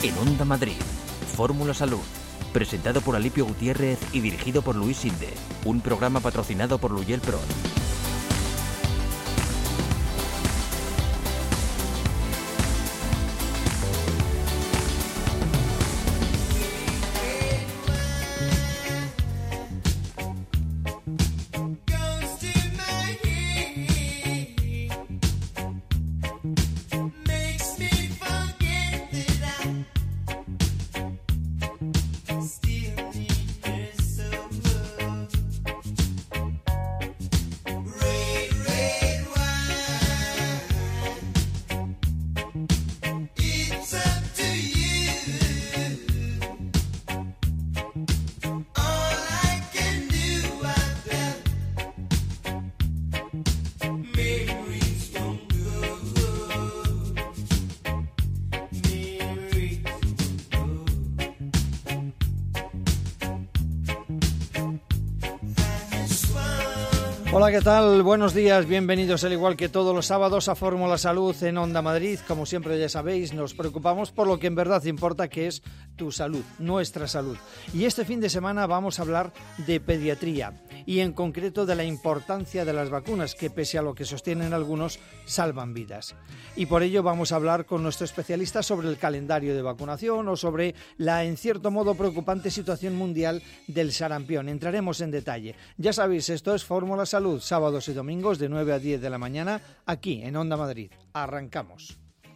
En Onda Madrid, Fórmula Salud, presentado por Alipio Gutiérrez y dirigido por Luis Sinde, un programa patrocinado por Luyel Pro. Hola, ¿qué tal? Buenos días, bienvenidos al igual que todos los sábados a Fórmula Salud en Onda Madrid. Como siempre ya sabéis, nos preocupamos por lo que en verdad importa, que es tu salud, nuestra salud. Y este fin de semana vamos a hablar de pediatría y en concreto de la importancia de las vacunas, que pese a lo que sostienen algunos, salvan vidas. Y por ello vamos a hablar con nuestro especialista sobre el calendario de vacunación o sobre la, en cierto modo, preocupante situación mundial del sarampión. Entraremos en detalle. Ya sabéis, esto es Fórmula Salud, sábados y domingos de 9 a 10 de la mañana, aquí en Onda Madrid. Arrancamos.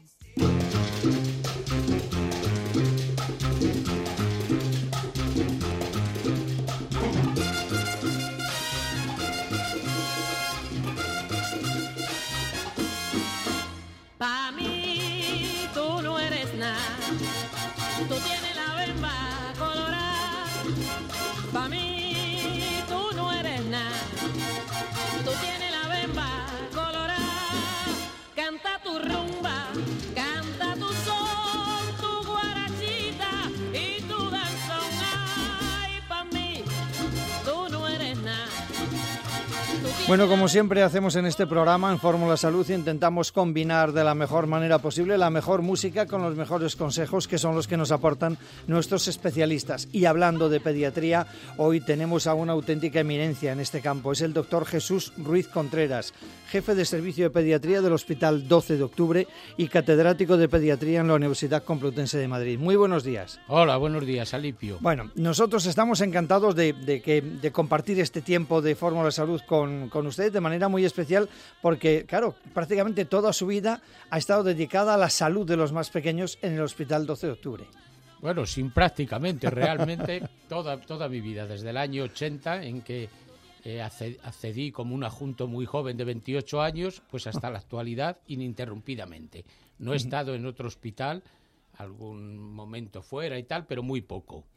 Pa' mí tú no eres nada, tú tienes la bemba colorada. Pa' mí tú no eres nada, tú tienes la bemba colorada. Canta tu rumba, canta tu son, tu guarachita y tu danzón. Ay, pa' mí tú no eres nada. Bueno, como siempre hacemos en este programa, en Fórmula Salud, intentamos combinar de la mejor manera posible la mejor música con los mejores consejos, que son los que nos aportan nuestros especialistas. Y hablando de pediatría, hoy tenemos a una auténtica eminencia en este campo. Es el doctor Jesús Ruiz Contreras, jefe de servicio de pediatría del Hospital 12 de Octubre y catedrático de pediatría en la Universidad Complutense de Madrid. Muy buenos días. Hola, buenos días, Alipio. Bueno, nosotros estamos encantados de compartir este tiempo de Fórmula Salud con usted de manera muy especial, porque, claro, prácticamente toda su vida ha estado dedicada a la salud de los más pequeños en el Hospital 12 de Octubre. Bueno, sin prácticamente, realmente toda mi vida, desde el año 80, en que accedí como un adjunto muy joven de 28 años, pues hasta la actualidad, ininterrumpidamente. No he estado en otro hospital, algún momento fuera y tal, pero muy poco.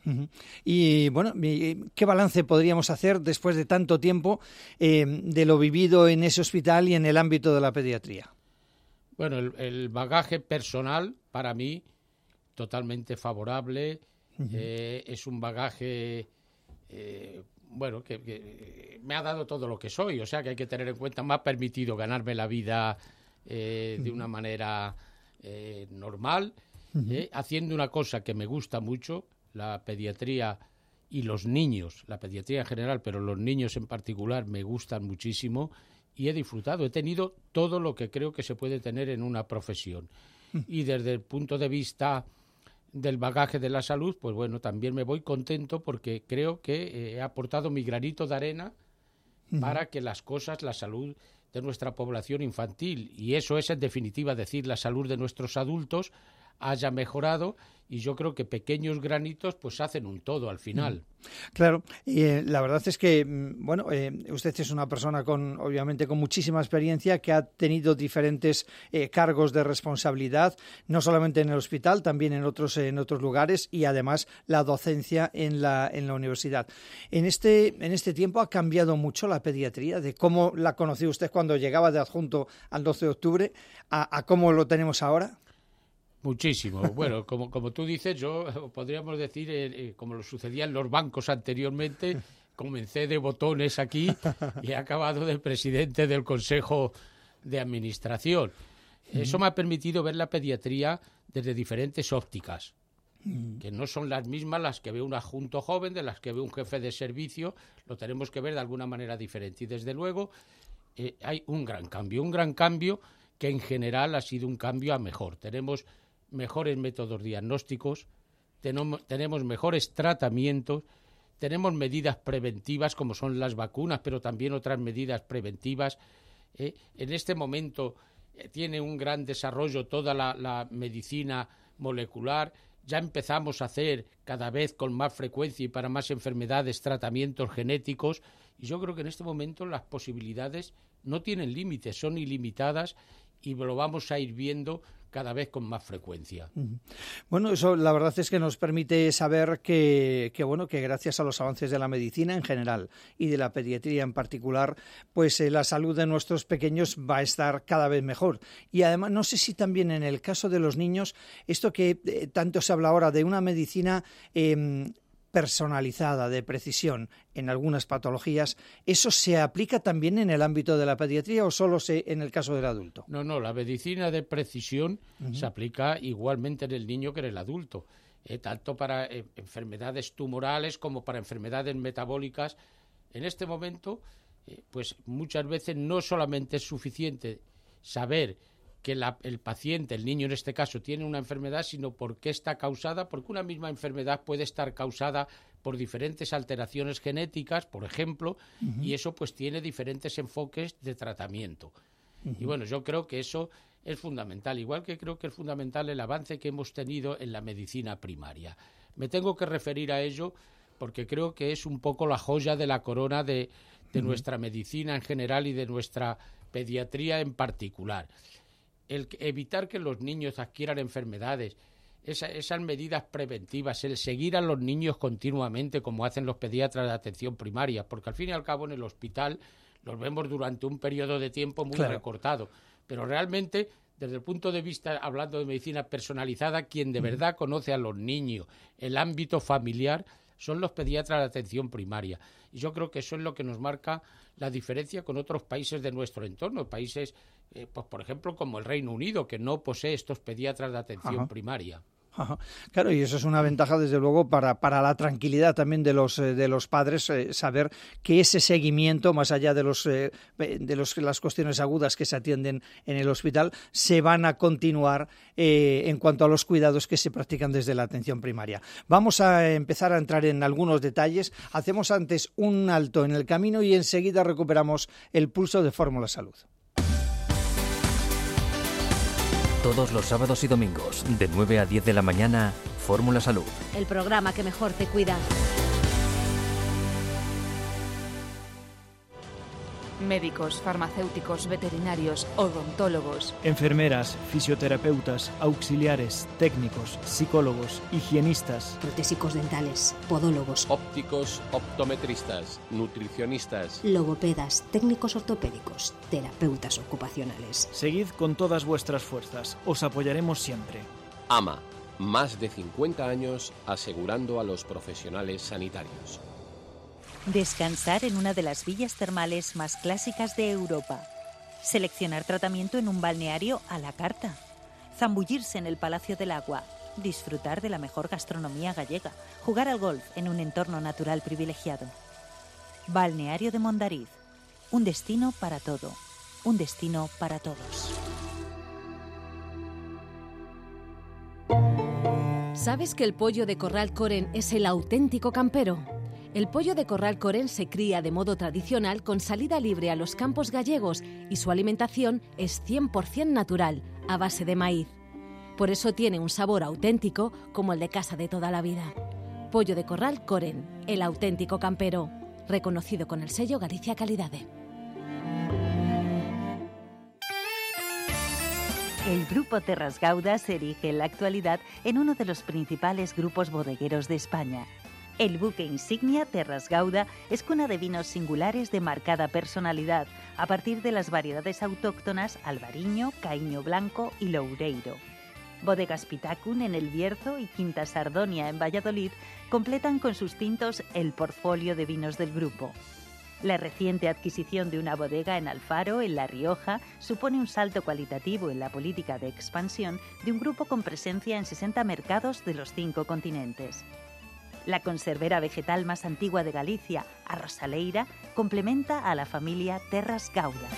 Y bueno, ¿qué balance podríamos hacer después de tanto tiempo de lo vivido en ese hospital y en el ámbito de la pediatría? Bueno, el bagaje personal para mí totalmente favorable. Es un bagaje bueno, que me ha dado todo lo que soy, o sea que hay que tener en cuenta, me ha permitido ganarme la vida de una manera normal. Haciendo una cosa que me gusta mucho, la pediatría y los niños, la pediatría en general, pero los niños en particular me gustan muchísimo y he disfrutado, he tenido todo lo que creo que se puede tener en una profesión. Y desde el punto de vista del bagaje de la salud, pues bueno, también me voy contento porque creo que he aportado mi granito de arena para que las cosas, la salud de nuestra población infantil, y eso es en definitiva decir la salud de nuestros adultos, haya mejorado, y yo creo que pequeños granitos pues hacen un todo al final. Claro, la verdad es que, bueno, usted es una persona obviamente con muchísima experiencia, que ha tenido diferentes cargos de responsabilidad, no solamente en el hospital, también en otros lugares, y además la docencia en la universidad. En este tiempo ha cambiado mucho la pediatría, de cómo la conoció usted cuando llegaba de adjunto al 12 de octubre a cómo lo tenemos ahora. Muchísimo. Bueno, como tú dices, yo podríamos decir, como lo sucedía en los bancos anteriormente, comencé de botones aquí y he acabado de presidente del Consejo de Administración. Eso me ha permitido ver la pediatría desde diferentes ópticas. que no son las mismas las que ve un adjunto joven, de las que ve un jefe de servicio, lo tenemos que ver de alguna manera diferente. Y desde luego hay un gran cambio que en general ha sido un cambio a mejor. Tenemos mejores métodos diagnósticos, tenemos mejores tratamientos, tenemos medidas preventivas como son las vacunas, pero también otras medidas preventivas. En este momento tiene un gran desarrollo toda la medicina molecular. Ya empezamos a hacer cada vez con más frecuencia y para más enfermedades tratamientos genéticos. Y yo creo que en este momento las posibilidades no tienen límites, son ilimitadas y lo vamos a ir viendo cada vez con más frecuencia. Bueno, eso la verdad es que nos permite saber que gracias a los avances de la medicina en general y de la pediatría en particular, pues la salud de nuestros pequeños va a estar cada vez mejor. Y además, no sé si también en el caso de los niños, esto que tanto se habla ahora de una medicina personalizada, de precisión en algunas patologías, ¿eso se aplica también en el ámbito de la pediatría o solo en el caso del adulto? No, la medicina de precisión se aplica igualmente en el niño que en el adulto, tanto para enfermedades tumorales como para enfermedades metabólicas. En este momento, pues muchas veces no solamente es suficiente saber que el paciente, el niño en este caso, tiene una enfermedad, sino por qué está causada, porque una misma enfermedad puede estar causada por diferentes alteraciones genéticas, por ejemplo, y eso pues tiene diferentes enfoques de tratamiento. Y bueno, yo creo que eso es fundamental, igual que creo que es fundamental el avance que hemos tenido en la medicina primaria. Me tengo que referir a ello porque creo que es un poco la joya de la corona de nuestra medicina en general y de nuestra pediatría en particular. El evitar que los niños adquieran enfermedades, esas medidas preventivas, el seguir a los niños continuamente como hacen los pediatras de atención primaria, porque al fin y al cabo en el hospital los vemos durante un periodo de tiempo muy recortado, pero realmente desde el punto de vista, hablando de medicina personalizada, quien de verdad conoce a los niños, el ámbito familiar, son los pediatras de atención primaria. Y yo creo que eso es lo que nos marca la diferencia con otros países de nuestro entorno, países, pues por ejemplo, como el Reino Unido, que no posee estos pediatras de atención primaria. Claro, y eso es una ventaja, desde luego, para la tranquilidad también de los padres, saber que ese seguimiento, más allá de las cuestiones agudas que se atienden en el hospital, se van a continuar en cuanto a los cuidados que se practican desde la atención primaria. Vamos a empezar a entrar en algunos detalles. Hacemos antes un alto en el camino y enseguida recuperamos el pulso de Fórmula Salud. Todos los sábados y domingos, de 9 a 10 de la mañana, Fórmula Salud. El programa que mejor te cuida. Médicos, farmacéuticos, veterinarios, odontólogos, enfermeras, fisioterapeutas, auxiliares, técnicos, psicólogos, higienistas, protésicos dentales, podólogos, ópticos, optometristas, nutricionistas, logopedas, técnicos ortopédicos, terapeutas ocupacionales. Seguid con todas vuestras fuerzas, os apoyaremos siempre. AMA, más de 50 años asegurando a los profesionales sanitarios. Descansar en una de las villas termales más clásicas de Europa. Seleccionar tratamiento en un balneario a la carta. Zambullirse en el Palacio del Agua. Disfrutar de la mejor gastronomía gallega. Jugar al golf en un entorno natural privilegiado. Balneario de Mondariz. Un destino para todo. Un destino para todos. ¿Sabes que el pollo de Corral Coren es el auténtico campero? El pollo de Corral Coren se cría de modo tradicional con salida libre a los campos gallegos y su alimentación es 100% natural, a base de maíz. Por eso tiene un sabor auténtico como el de casa de toda la vida. Pollo de Corral Coren, el auténtico campero, reconocido con el sello Galicia Calidade. El Grupo Terras Gauda se erige en la actualidad en uno de los principales grupos bodegueros de España. El buque insignia Terras Gauda es cuna de vinos singulares de marcada personalidad, a partir de las variedades autóctonas Albariño, Caíño Blanco y Loureiro. Bodegas Pitacun en El Bierzo y Quinta Sardonia en Valladolid completan con sus tintos el portfolio de vinos del grupo. La reciente adquisición de una bodega en Alfaro, en La Rioja, supone un salto cualitativo en la política de expansión de un grupo con presencia en 60 mercados de los 5 continentes. La conservera vegetal más antigua de Galicia, Arrosaleira, complementa a la familia Terras Gauda.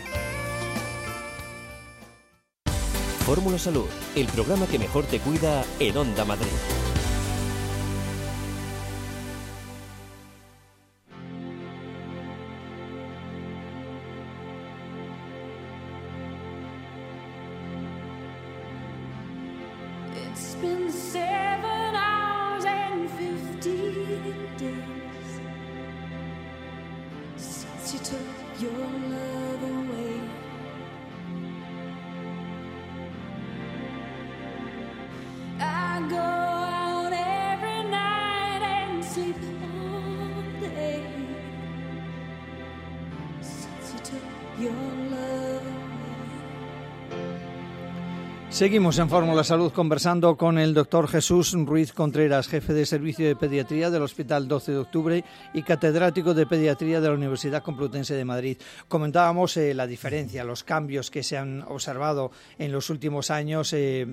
Fórmula Salud, el programa que mejor te cuida en Onda Madrid. It's been 7 hours and 15 days since you took your love away. I go out every night and sleep all day since you took your love away. Seguimos en Fórmula Salud conversando con el doctor Jesús Ruiz Contreras, jefe de servicio de pediatría del Hospital 12 de Octubre y catedrático de pediatría de la Universidad Complutense de Madrid. Comentábamos la diferencia, los cambios que se han observado en los últimos años,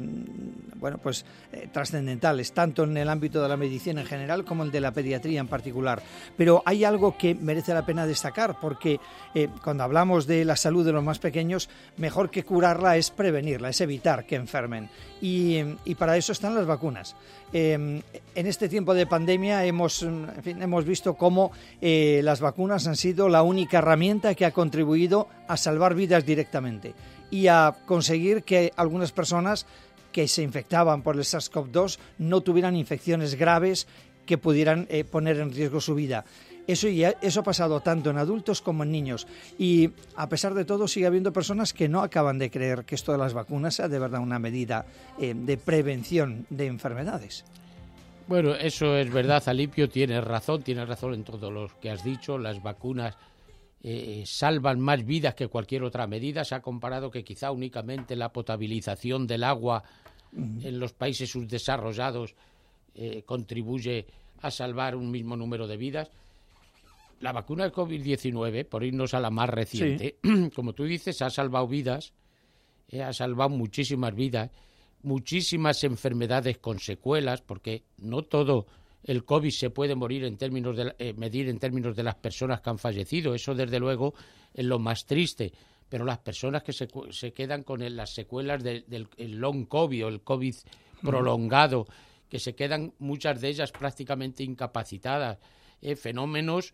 trascendentales, tanto en el ámbito de la medicina en general como el de la pediatría en particular. Pero hay algo que merece la pena destacar, porque cuando hablamos de la salud de los más pequeños, mejor que curarla es prevenirla, es evitar que enfermen, y para eso están las vacunas. En este tiempo de pandemia hemos visto cómo las vacunas han sido la única herramienta que ha contribuido a salvar vidas directamente y a conseguir que algunas personas que se infectaban por el SARS-CoV-2 no tuvieran infecciones graves que pudieran poner en riesgo su vida. Eso ha pasado tanto en adultos como en niños, y a pesar de todo sigue habiendo personas que no acaban de creer que esto de las vacunas sea de verdad una medida de prevención de enfermedades. Bueno, eso es verdad, Alipio, tienes razón en todo lo que has dicho. Las vacunas salvan más vidas que cualquier otra medida. Se ha comparado que quizá únicamente la potabilización del agua en los países subdesarrollados contribuye a salvar un mismo número de vidas. La vacuna del COVID-19, por irnos a la más reciente, sí, como tú dices, ha salvado vidas, ha salvado muchísimas vidas, muchísimas enfermedades con secuelas, porque no todo el COVID se puede medir en términos de las personas que han fallecido. Eso, desde luego, es lo más triste. Pero las personas que se quedan con las secuelas del long COVID o el COVID prolongado, que se quedan muchas de ellas prácticamente incapacitadas, fenómenos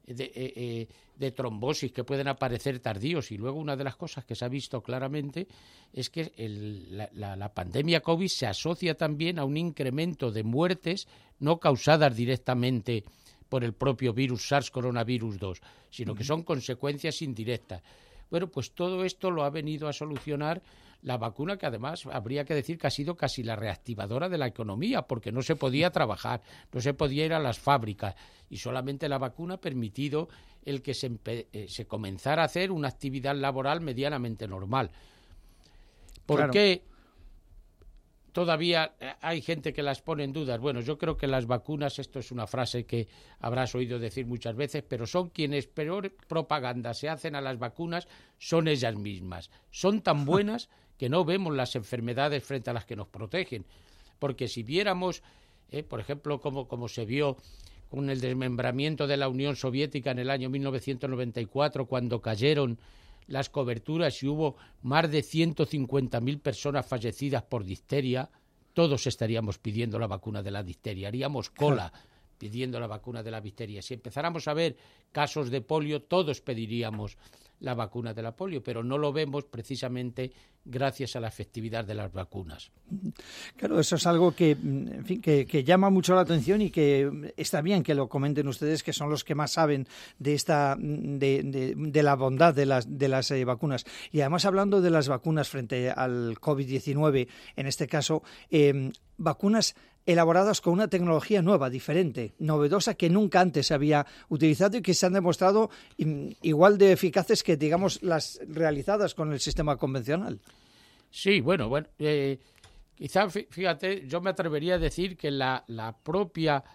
de trombosis que pueden aparecer tardíos. Y luego una de las cosas que se ha visto claramente es que la pandemia COVID se asocia también a un incremento de muertes no causadas directamente por el propio virus SARS-CoV-2, sino que son consecuencias indirectas. Bueno, pues todo esto lo ha venido a solucionar la vacuna, que además habría que decir que ha sido casi la reactivadora de la economía, porque no se podía trabajar, no se podía ir a las fábricas, y solamente la vacuna ha permitido el que se comenzara a hacer una actividad laboral medianamente normal. ¿Por qué todavía hay gente que las pone en dudas? Bueno, yo creo que las vacunas, esto es una frase que habrás oído decir muchas veces, pero son quienes peor propaganda se hacen a las vacunas, son ellas mismas. Son tan buenas que no vemos las enfermedades frente a las que nos protegen. Porque si viéramos, por ejemplo, como se vio con el desmembramiento de la Unión Soviética en el año 1994, cuando cayeron las coberturas y hubo más de 150.000 personas fallecidas por difteria, todos estaríamos pidiendo la vacuna de la difteria, haríamos cola pidiendo la vacuna de la difteria. Si empezáramos a ver casos de polio, todos pediríamos la vacuna de la polio, pero no lo vemos precisamente gracias a la efectividad de las vacunas. Claro, eso es algo que, en fin, que llama mucho la atención, y que está bien que lo comenten ustedes, que son los que más saben de esta de la bondad de las vacunas. Y además, hablando de las vacunas frente al COVID-19, en este caso, vacunas elaboradas con una tecnología nueva, diferente, novedosa, que nunca antes se había utilizado y que se han demostrado igual de eficaces que, digamos, las realizadas con el sistema convencional. Sí, bueno, quizá, fíjate, yo me atrevería a decir que la propia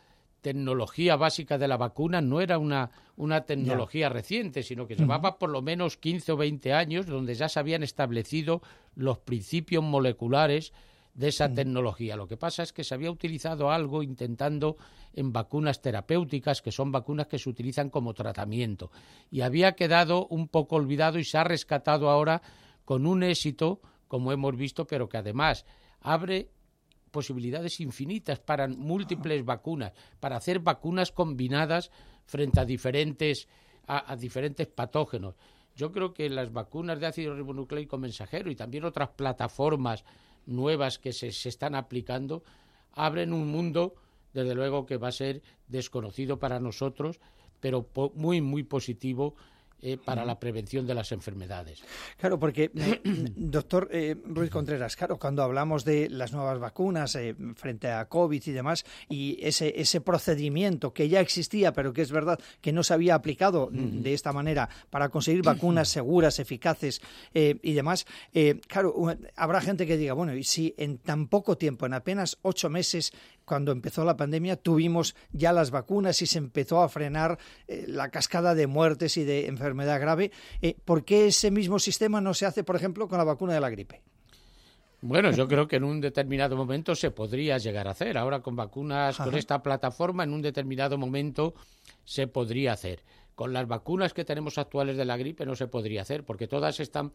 tecnología básica de la vacuna no era una tecnología reciente, sino que llevaba por lo menos 15 o 20 años donde ya se habían establecido los principios moleculares de esa tecnología. Lo que pasa es que se había utilizado algo intentando en vacunas terapéuticas, que son vacunas que se utilizan como tratamiento, y había quedado un poco olvidado y se ha rescatado ahora con un éxito, como hemos visto, pero que además abre posibilidades infinitas para múltiples vacunas, para hacer vacunas combinadas frente a diferentes patógenos. Yo creo que las vacunas de ácido ribonucleico mensajero y también otras plataformas nuevas que se están aplicando abren un mundo, desde luego, que va a ser desconocido para nosotros, pero muy, muy positivo para la prevención de las enfermedades. Claro, porque, doctor Ruiz Contreras, claro, cuando hablamos de las nuevas vacunas frente a COVID y demás, y ese procedimiento que ya existía, pero que es verdad que no se había aplicado de esta manera para conseguir vacunas seguras, eficaces y demás, claro, habrá gente que diga, bueno, y si en tan poco tiempo, en apenas 8 meses, cuando empezó la pandemia, tuvimos ya las vacunas y se empezó a frenar la cascada de muertes y de enfermedad grave, ¿por qué ese mismo sistema no se hace, por ejemplo, con la vacuna de la gripe? Bueno, yo creo que en un determinado momento se podría llegar a hacer. Ahora con vacunas, con esta plataforma, en un determinado momento se podría hacer. Con las vacunas que tenemos actuales de la gripe no se podría hacer, porque todas están,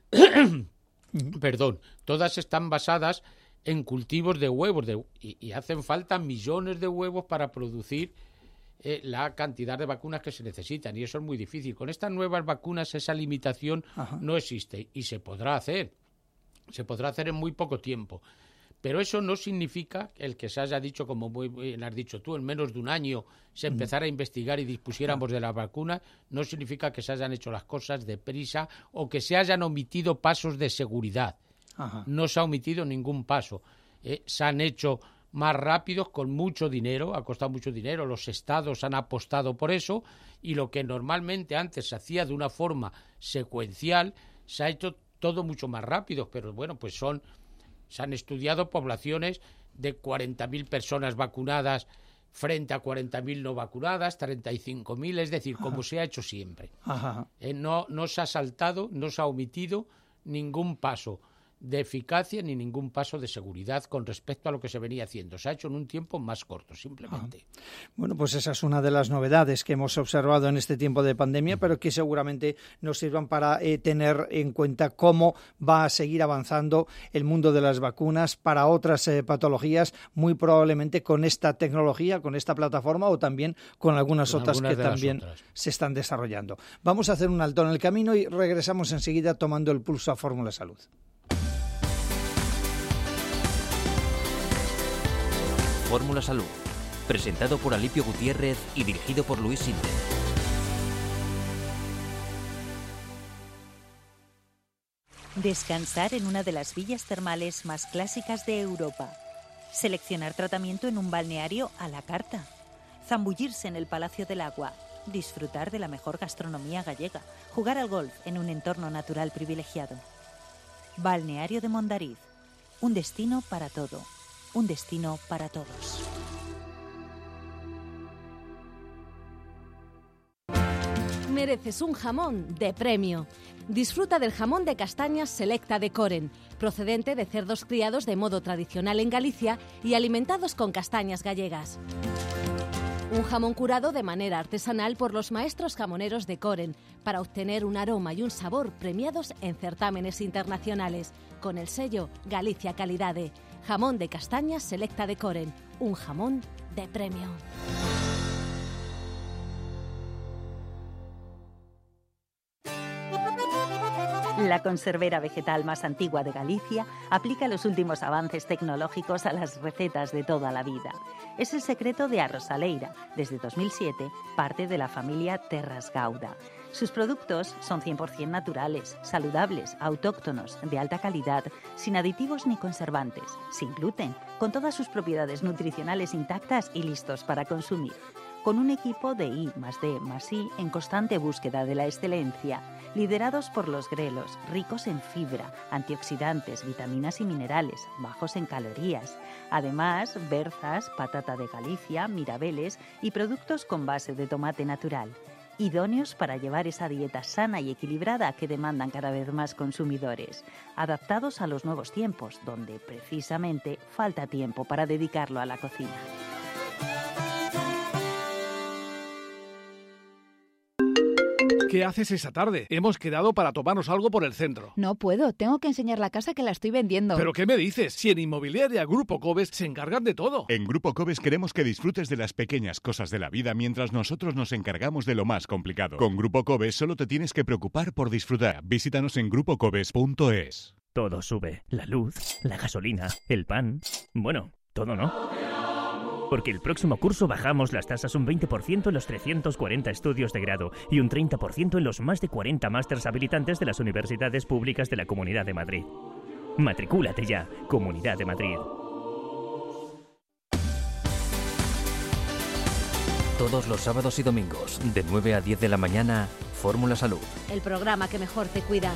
todas están basadas en cultivos de huevos y hacen falta millones de huevos para producir la cantidad de vacunas que se necesitan, y eso es muy difícil. Con estas nuevas vacunas esa limitación no existe y se podrá hacer en muy poco tiempo, pero eso no significa el que se haya dicho, como muy bien has dicho tú, en menos de un año se empezara a investigar y dispusiéramos de la vacuna, no significa que se hayan hecho las cosas deprisa o que se hayan omitido pasos de seguridad. No se ha omitido ningún paso, se han hecho más rápidos con mucho dinero, ha costado mucho dinero, los estados han apostado por eso, y lo que normalmente antes se hacía de una forma secuencial se ha hecho todo mucho más rápido, pero bueno, pues se han estudiado poblaciones de 40.000 personas vacunadas frente a 40.000 no vacunadas, 35.000, es decir, como se ha hecho siempre. No se ha saltado, no se ha omitido ningún paso de eficacia ni ningún paso de seguridad con respecto a lo que se venía haciendo. Se ha hecho en un tiempo más corto, simplemente. Bueno, pues esa es una de las novedades que hemos observado en este tiempo de pandemia, pero que seguramente nos sirvan para tener en cuenta cómo va a seguir avanzando el mundo de las vacunas para otras patologías, muy probablemente con esta tecnología, con esta plataforma, o también con algunas otras que también se están desarrollando. Vamos a hacer un alto en el camino y regresamos enseguida tomando el pulso a Fórmula Salud. Fórmula Salud, presentado por Alipio Gutiérrez y dirigido por Luis Sinde. Descansar en una de las villas termales más clásicas de Europa. Seleccionar tratamiento en un balneario a la carta. Zambullirse en el Palacio del Agua. Disfrutar de la mejor gastronomía gallega. Jugar al golf en un entorno natural privilegiado. Balneario de Mondariz. Un destino para todo. Un destino para todos. Mereces un jamón de premio. Disfruta del jamón de castañas Selecta de Coren, procedente de cerdos criados de modo tradicional en Galicia y alimentados con castañas gallegas. Un jamón curado de manera artesanal por los maestros jamoneros de Coren para obtener un aroma y un sabor premiados en certámenes internacionales, con el sello Galicia Calidade. Jamón de castañas Selecta de Coren, un jamón de premio. La conservera vegetal más antigua de Galicia aplica los últimos avances tecnológicos a las recetas de toda la vida. Es el secreto de Arrosaleira, desde 2007, parte de la familia Terras Gauda. Sus productos son 100% naturales, saludables, autóctonos, de alta calidad, sin aditivos ni conservantes, sin gluten, con todas sus propiedades nutricionales intactas y listos para consumir. Con un equipo de I+D+I en constante búsqueda de la excelencia, liderados por los grelos, ricos en fibra, antioxidantes, vitaminas y minerales, bajos en calorías. Además, berzas, patata de Galicia, mirabeles y productos con base de tomate natural, idóneos para llevar esa dieta sana y equilibrada que demandan cada vez más consumidores, adaptados a los nuevos tiempos, donde precisamente falta tiempo para dedicarlo a la cocina. ¿Qué haces esa tarde? Hemos quedado para tomarnos algo por el centro. No puedo, tengo que enseñar la casa que la estoy vendiendo. ¿Pero qué me dices? Si en Inmobiliaria Grupo Cobes se encargan de todo. En Grupo Cobes queremos que disfrutes de las pequeñas cosas de la vida mientras nosotros nos encargamos de lo más complicado. Con Grupo Cobes solo te tienes que preocupar por disfrutar. Visítanos en grupocobes.es. Todo sube. La luz, la gasolina, el pan... Bueno, todo no. Porque el próximo curso bajamos las tasas un 20% en los 340 estudios de grado y un 30% en los más de 40 másters habilitantes de las universidades públicas de la Comunidad de Madrid. Matricúlate ya, Comunidad de Madrid. Todos los sábados y domingos, de 9 a 10 de la mañana, Fórmula Salud. El programa que mejor te cuida.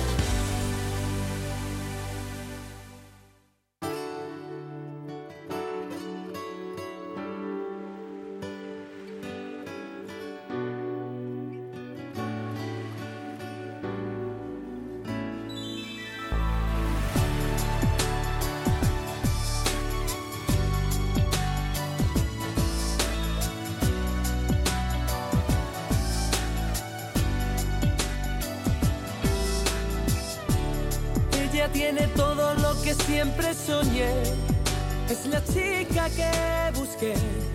Tiene todo lo que siempre soñé. Es la chica que busqué.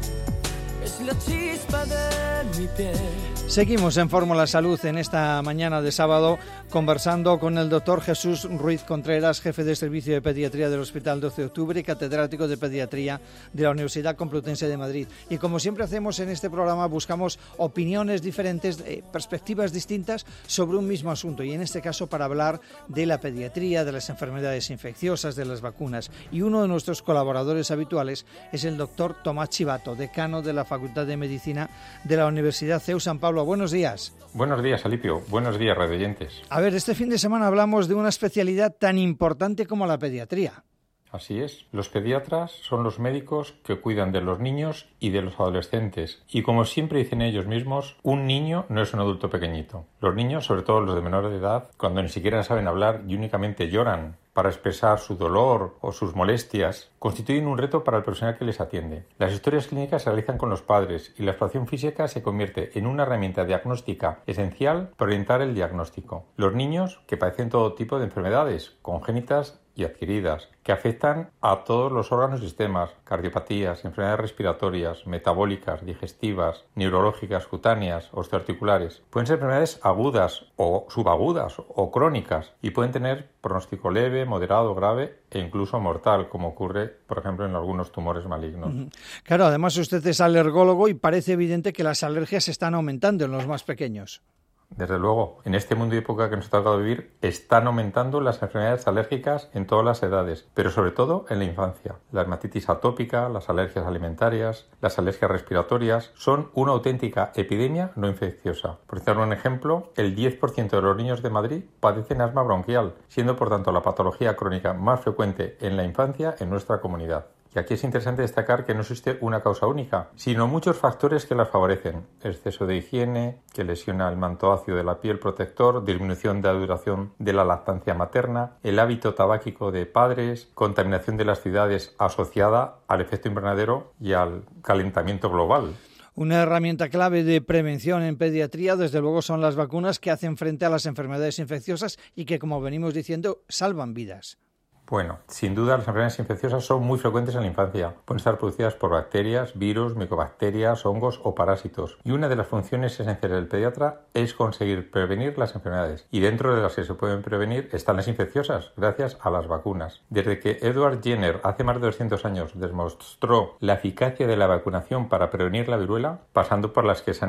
Es la chispa de mi piel. Seguimos en Fórmula Salud en esta mañana de sábado conversando con el doctor Jesús Ruiz Contreras, jefe de servicio de pediatría del Hospital 12 de Octubre y catedrático de pediatría de la Universidad Complutense de Madrid. Y como siempre hacemos en este programa, buscamos opiniones diferentes, perspectivas distintas sobre un mismo asunto. Y en este caso para hablar de la pediatría, de las enfermedades infecciosas, de las vacunas. Y uno de nuestros colaboradores habituales es el doctor Tomás Chivato, decano de la Facultad de Medicina de la Universidad CEU San Pablo. Buenos días. Buenos días, Alipio. Buenos días, radioyentes. A ver, este fin de semana hablamos de una especialidad tan importante como la pediatría. Así es. Los pediatras son los médicos que cuidan de los niños y de los adolescentes. Y como siempre dicen ellos mismos, un niño no es un adulto pequeñito. Los niños, sobre todo los de menor edad, cuando ni siquiera saben hablar y únicamente lloran para expresar su dolor o sus molestias, constituyen un reto para el profesional que les atiende. Las historias clínicas se realizan con los padres y la exploración física se convierte en una herramienta diagnóstica esencial para orientar el diagnóstico. Los niños, que padecen todo tipo de enfermedades congénitas y adquiridas, que afectan a todos los órganos y sistemas, cardiopatías, enfermedades respiratorias, metabólicas, digestivas, neurológicas, cutáneas, osteoarticulares. Pueden ser enfermedades agudas o subagudas o crónicas y pueden tener pronóstico leve, moderado, grave e incluso mortal, como ocurre, por ejemplo, en algunos tumores malignos. Claro, además usted es alergólogo y parece evidente que las alergias están aumentando en los más pequeños. Desde luego, en este mundo y época que nos ha tocado vivir, están aumentando las enfermedades alérgicas en todas las edades, pero sobre todo en la infancia. La dermatitis atópica, las alergias alimentarias, las alergias respiratorias son una auténtica epidemia no infecciosa. Por citar un ejemplo, el 10% de los niños de Madrid padecen asma bronquial, siendo por tanto la patología crónica más frecuente en la infancia en nuestra comunidad. Y aquí es interesante destacar que no existe una causa única, sino muchos factores que las favorecen. Exceso de higiene, que lesiona el manto ácido de la piel protector, disminución de la duración de la lactancia materna, el hábito tabáquico de padres, contaminación de las ciudades asociada al efecto invernadero y al calentamiento global. Una herramienta clave de prevención en pediatría, desde luego, son las vacunas que hacen frente a las enfermedades infecciosas y que, como venimos diciendo, salvan vidas. Bueno, sin duda las enfermedades infecciosas son muy frecuentes en la infancia. Pueden estar producidas por bacterias, virus, micobacterias, hongos o parásitos. Y una de las funciones esenciales del pediatra es conseguir prevenir las enfermedades. Y dentro de las que se pueden prevenir están las infecciosas, gracias a las vacunas. Desde que Edward Jenner hace más de 200 años demostró la eficacia de la vacunación para prevenir la viruela, pasando por las que se han ido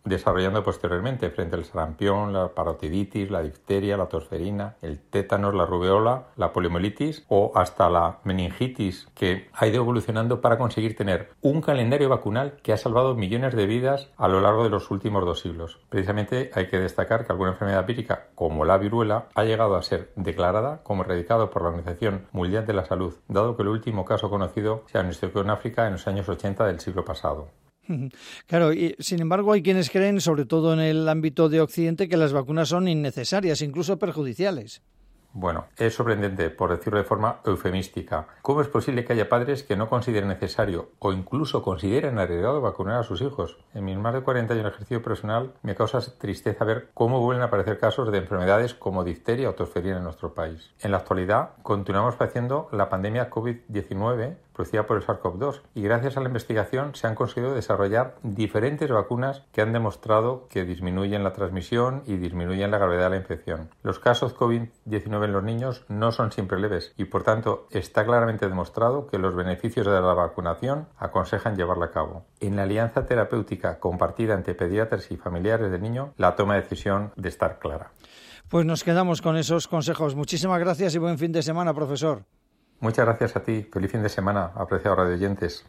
desarrollando posteriormente frente al sarampión, la parotiditis, la difteria, la tosferina, el tétanos, la rubeola, la poliomielitis o hasta la meningitis, que ha ido evolucionando para conseguir tener un calendario vacunal que ha salvado millones de vidas a lo largo de los últimos 2 siglos. Precisamente hay que destacar que alguna enfermedad vírica, como la viruela, ha llegado a ser declarada como erradicado por la Organización Mundial de la Salud, dado que el último caso conocido se diagnosticó en África en los años 80 del siglo pasado. Claro, y sin embargo hay quienes creen, sobre todo en el ámbito de Occidente, que las vacunas son innecesarias, incluso perjudiciales. Bueno, es sorprendente, por decirlo de forma eufemística. ¿Cómo es posible que haya padres que no consideren necesario o incluso consideren arriesgado vacunar a sus hijos? En mis más de 40 años de ejercicio personal me causa tristeza ver cómo vuelven a aparecer casos de enfermedades como difteria o tosferina en nuestro país. En la actualidad continuamos padeciendo la pandemia COVID-19 producida por el SARS-CoV-2 y gracias a la investigación se han conseguido desarrollar diferentes vacunas que han demostrado que disminuyen la transmisión y disminuyen la gravedad de la infección. Los casos COVID-19 en los niños no son siempre leves y por tanto está claramente demostrado que los beneficios de la vacunación aconsejan llevarla a cabo. En la alianza terapéutica compartida entre pediatras y familiares del niño, la toma de decisión de estar clara. Pues nos quedamos con esos consejos. Muchísimas gracias y buen fin de semana, profesor. Muchas gracias a ti. Feliz fin de semana, apreciados radioyentes.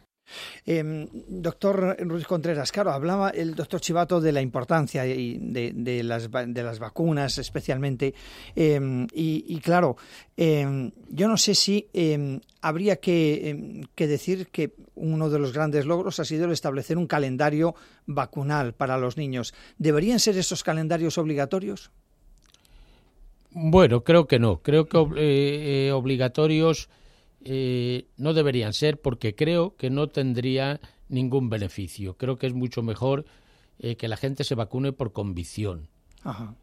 Doctor Ruiz Contreras, claro, hablaba el doctor Chivato de la importancia de las vacunas especialmente y claro, yo no sé si habría que decir que uno de los grandes logros ha sido el establecer un calendario vacunal para los niños. ¿Deberían ser esos calendarios obligatorios? Bueno, creo que no. Creo que obligatorios no deberían ser porque creo que no tendría ningún beneficio. Creo que es mucho mejor que la gente se vacune por convicción. Ajá.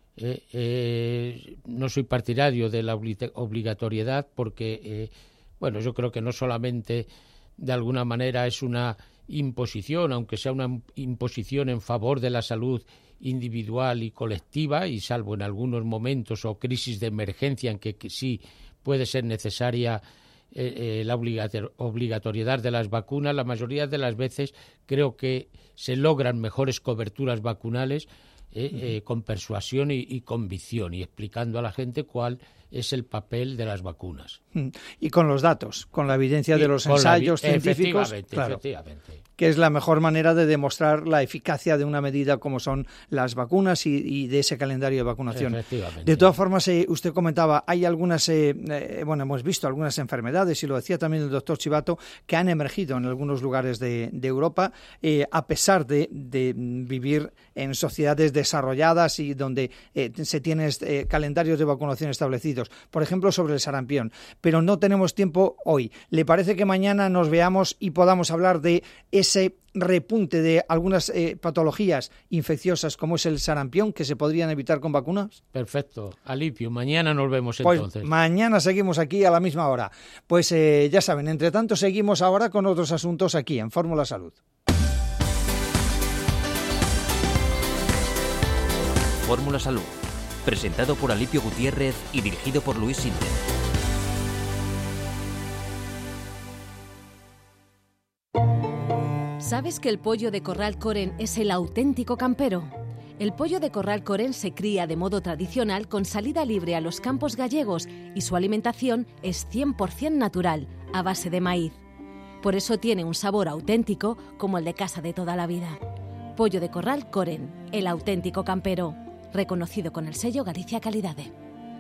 No soy partidario de la obligatoriedad porque, bueno, yo creo que no solamente de alguna manera es una imposición, aunque sea una imposición en favor de la salud individual y colectiva, y salvo en algunos momentos o crisis de emergencia en que sí puede ser necesaria la obligatoriedad de las vacunas, la mayoría de las veces creo que se logran mejores coberturas vacunales con persuasión y convicción y explicando a la gente cuál es el papel de las vacunas. Y con los datos, con la evidencia de los ensayos científicos, claro, que es la mejor manera de demostrar la eficacia de una medida como son las vacunas y de ese calendario de vacunación. De todas formas, usted comentaba, hay algunas, hemos visto algunas enfermedades, y lo decía también el doctor Chivato, que han emergido en algunos lugares de Europa, a pesar de vivir en sociedades desarrolladas y donde se tienen calendarios de vacunación establecidos. Por ejemplo, sobre el sarampión. Pero no tenemos tiempo hoy. ¿Le parece que mañana nos veamos y podamos hablar de ese repunte de algunas patologías infecciosas como es el sarampión que se podrían evitar con vacunas? Perfecto. Alipio, mañana nos vemos pues entonces. Mañana seguimos aquí a la misma hora. Pues ya saben, entre tanto seguimos ahora con otros asuntos aquí en Fórmula Salud. Fórmula Salud, presentado por Alipio Gutiérrez y dirigido por Luis Sinde. ¿Sabes que el pollo de corral Coren es el auténtico campero? El pollo de corral Coren se cría de modo tradicional con salida libre a los campos gallegos y su alimentación es 100% natural, a base de maíz. Por eso tiene un sabor auténtico como el de casa de toda la vida. Pollo de corral Coren, el auténtico campero. Reconocido con el sello Galicia Calidade.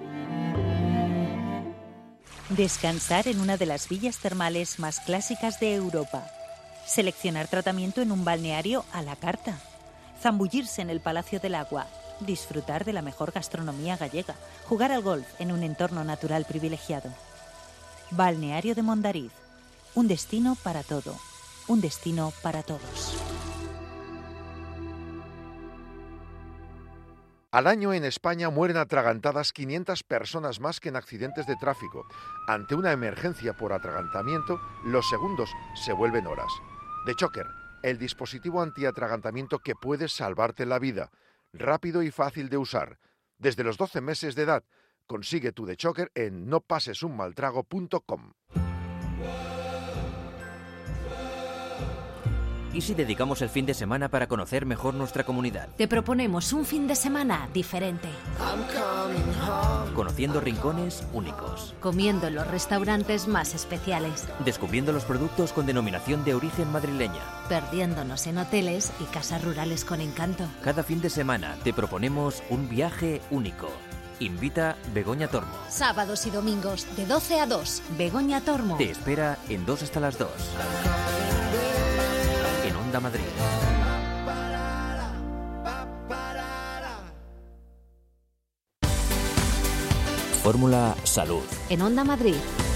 Descansar en una de las villas termales más clásicas de Europa. Seleccionar tratamiento en un balneario a la carta. Zambullirse en el Palacio del Agua. Disfrutar de la mejor gastronomía gallega. Jugar al golf en un entorno natural privilegiado. Balneario de Mondariz. Un destino para todo. Un destino para todos. Al año en España mueren atragantadas 500 personas más que en accidentes de tráfico. Ante una emergencia por atragantamiento, los segundos se vuelven horas. DeChocker, el dispositivo antiatragantamiento que puede salvarte la vida. Rápido y fácil de usar. Desde los 12 meses de edad, consigue tu DeChocker en nopasesunmaltrago.com. ¿Y si dedicamos el fin de semana para conocer mejor nuestra comunidad? Te proponemos un fin de semana diferente. Conociendo rincones únicos. Comiendo en los restaurantes más especiales. Descubriendo los productos con denominación de origen madrileña. Perdiéndonos en hoteles y casas rurales con encanto. Cada fin de semana te proponemos un viaje único. Invita Begoña Tormo. Sábados y domingos de 12 a 2. Begoña Tormo. Te espera en 2 hasta las 2. En Onda Madrid. Fórmula Salud. En Onda Madrid.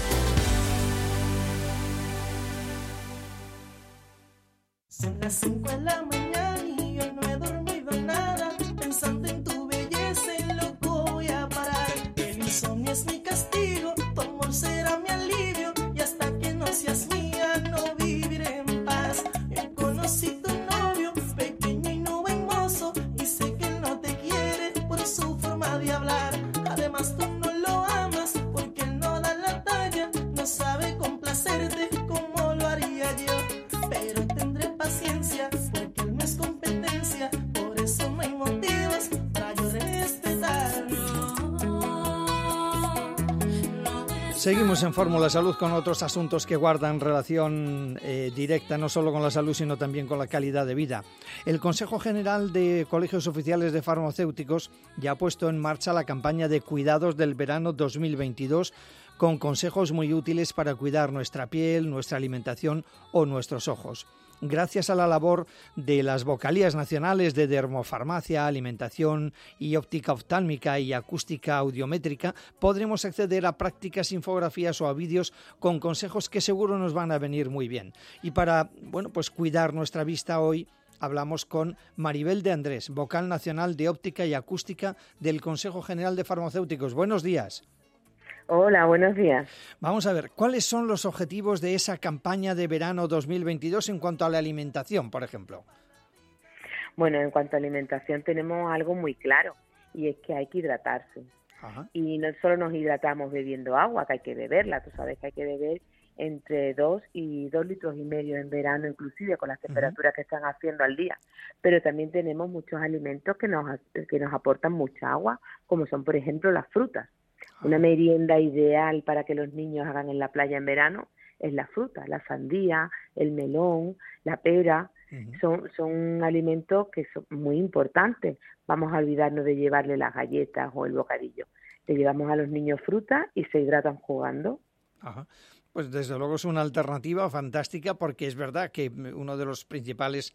Son las 5 de la mañana y yo no he dormido nada. Pensando en tu belleza, en loco voy a parar. El insomnio es mi castigo, tu amor será mi alivio. Y hasta que no seas mía, no viviré en paz. Yo conocí tu novio, pequeño y no buen mozo. Y sé que él no te quiere por su forma de hablar. Además tú no lo amas porque él no da la talla. No sabe complacerte como lo haría yo. Pero tendré paciencia porque él no es competencia. Por eso no hay motivos para yo respetar. Seguimos en Fórmula Salud con otros asuntos que guardan relación directa no solo con la salud sino también con la calidad de vida. El Consejo General de Colegios Oficiales de Farmacéuticos ya ha puesto en marcha la campaña de cuidados del verano 2022 con consejos muy útiles para cuidar nuestra piel, nuestra alimentación o nuestros ojos. Gracias a la labor de las vocalías nacionales de dermofarmacia, alimentación y óptica oftálmica y acústica audiométrica, podremos acceder a prácticas, infografías o a vídeos con consejos que seguro nos van a venir muy bien. Y para, pues cuidar nuestra vista hoy, hablamos con Maribel de Andrés, vocal nacional de óptica y acústica del Consejo General de Farmacéuticos. Buenos días. Hola, buenos días. Vamos a ver, ¿cuáles son los objetivos de esa campaña de verano 2022 en cuanto a la alimentación, por ejemplo? Bueno, en cuanto a alimentación tenemos algo muy claro y es que hay que hidratarse. Ajá. Y no solo nos hidratamos bebiendo agua, que hay que beberla, tú sabes que hay que beber entre 2 y 2,5 litros en verano, inclusive con las temperaturas que están haciendo al día. Pero también tenemos muchos alimentos que nos aportan mucha agua, como son, por ejemplo, las frutas. Una merienda ideal para que los niños hagan en la playa en verano es la fruta, la sandía, el melón, la pera. Son alimentos que son muy importantes. Vamos a olvidarnos de llevarle las galletas o el bocadillo. Le llevamos a los niños fruta y se hidratan jugando. Ajá. Pues desde luego es una alternativa fantástica porque es verdad que uno de los principales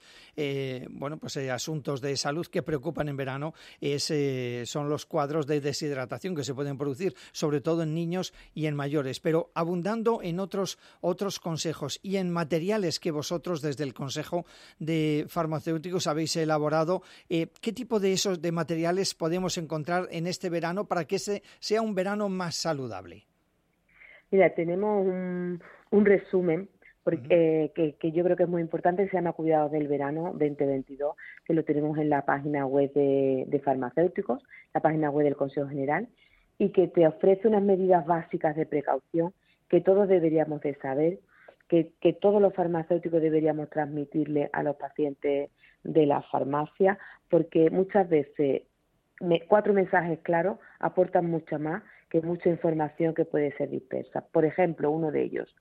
asuntos de salud que preocupan en verano son los cuadros de deshidratación que se pueden producir, sobre todo en niños y en mayores. Pero abundando en otros consejos y en materiales que vosotros desde el Consejo de Farmacéuticos habéis elaborado, ¿qué tipo de materiales podemos encontrar en este verano para que sea un verano más saludable? Mira, tenemos un resumen que yo creo que es muy importante, se llama Cuidados del Verano 2022, que lo tenemos en la página web de farmacéuticos, la página web del Consejo General, y que te ofrece unas medidas básicas de precaución que todos deberíamos de saber, que todos los farmacéuticos deberíamos transmitirle a los pacientes de la farmacia, porque muchas veces 4 mensajes claros aportan mucho más que mucha información que puede ser dispersa. Por ejemplo, uno de ellos,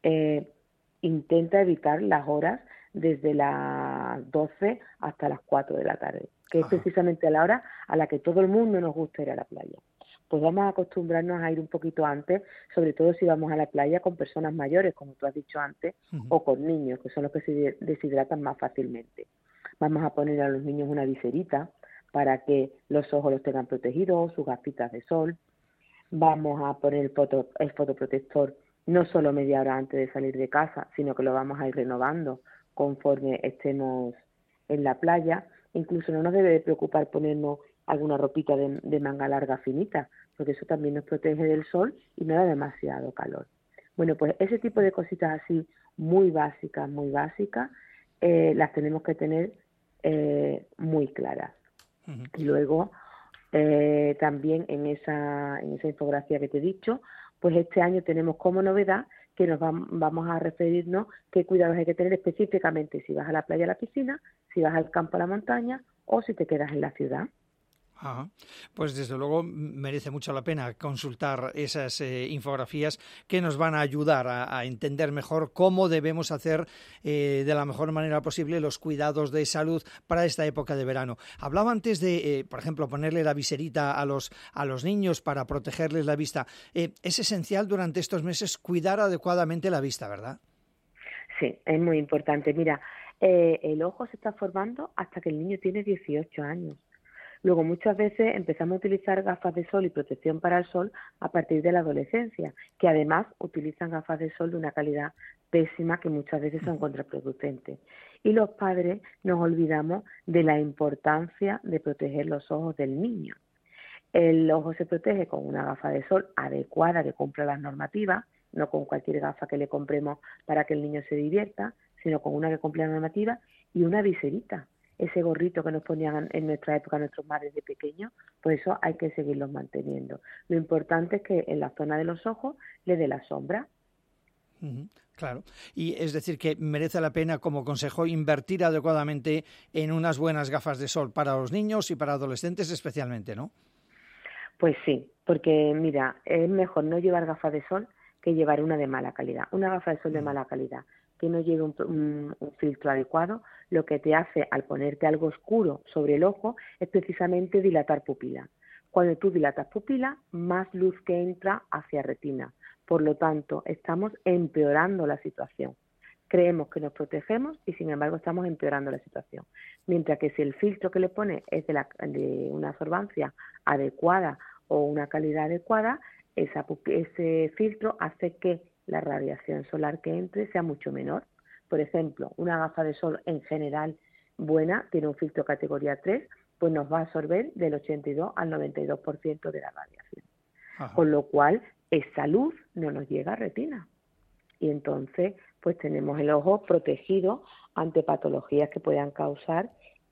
intenta evitar las horas desde las 12 hasta las 4 de la tarde, que es precisamente la hora a la que todo el mundo nos gusta ir a la playa. Pues vamos a acostumbrarnos a ir un poquito antes, sobre todo si vamos a la playa con personas mayores, como tú has dicho antes, o con niños, que son los que se deshidratan más fácilmente. Vamos a poner a los niños una viserita para que los ojos los tengan protegidos, sus gafitas de sol. Vamos a poner el fotoprotector no solo media hora antes de salir de casa, sino que lo vamos a ir renovando conforme estemos en la playa. Incluso no nos debe de preocupar ponernos alguna ropita de manga larga finita, porque eso también nos protege del sol y no da demasiado calor. Bueno, pues ese tipo de cositas así muy básicas, las tenemos que tener muy claras. Y luego también en esa infografía que te he dicho, pues este año tenemos como novedad que vamos a referirnos qué cuidados hay que tener específicamente si vas a la playa, a la piscina, si vas al campo, a la montaña o si te quedas en la ciudad. Ajá. Pues desde luego merece mucho la pena consultar esas infografías que nos van a ayudar a entender mejor cómo debemos hacer de la mejor manera posible los cuidados de salud para esta época de verano. Hablaba antes de, por ejemplo, ponerle la viserita a los niños para protegerles la vista. Es esencial durante estos meses cuidar adecuadamente la vista, ¿verdad? Sí, es muy importante. Mira, el ojo se está formando hasta que el niño tiene 18 años. Luego, muchas veces empezamos a utilizar gafas de sol y protección para el sol a partir de la adolescencia, que además utilizan gafas de sol de una calidad pésima que muchas veces son contraproducentes. Y los padres nos olvidamos de la importancia de proteger los ojos del niño. El ojo se protege con una gafa de sol adecuada que cumpla las normativas, no con cualquier gafa que le compremos para que el niño se divierta, sino con una que cumple la normativa y una viserita. Ese gorrito que nos ponían en nuestra época nuestros madres de pequeños, pues eso hay que seguirlos manteniendo. Lo importante es que en la zona de los ojos le dé la sombra. Claro, y es decir que merece la pena como consejo invertir adecuadamente en unas buenas gafas de sol para los niños y para adolescentes especialmente, ¿no? Pues sí, porque mira, es mejor no llevar gafas de sol que llevar una de mala calidad. Una gafa de sol de mala calidad que no lleve un filtro adecuado, lo que te hace al ponerte algo oscuro sobre el ojo es precisamente dilatar pupila. Cuando tú dilatas pupila, más luz que entra hacia retina. Por lo tanto, estamos empeorando la situación. Creemos que nos protegemos y, sin embargo, estamos empeorando la situación. Mientras que si el filtro que le pones es de una absorbancia adecuada o una calidad adecuada, ese filtro hace que la radiación solar que entre sea mucho menor. Por ejemplo, una gafa de sol en general buena, tiene un filtro categoría 3, pues nos va a absorber del 82 al 92% de la radiación. Ajá. Con lo cual, esa luz no nos llega a retina. Y entonces, pues tenemos el ojo protegido ante patologías que puedan causarse